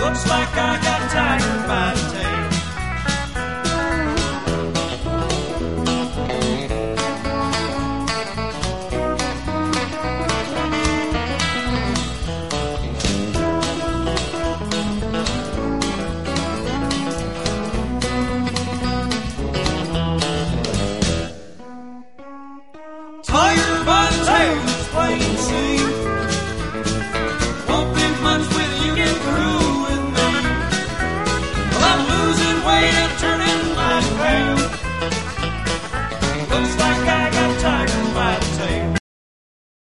Looks like I got tired by the tail.